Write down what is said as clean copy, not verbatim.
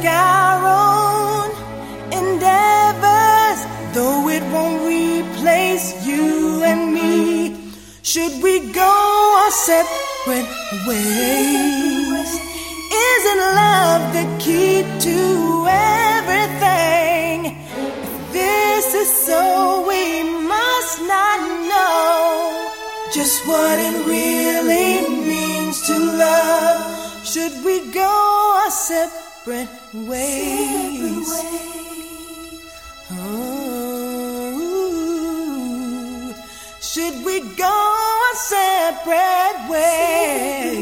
our own endeavors, though it won't replace you and me. Should we go our separate ways? Isn't love the key to everything? If this is so, we must not know just what it really means to love. Should we go our separate ways? Oh, should we go our separate ways?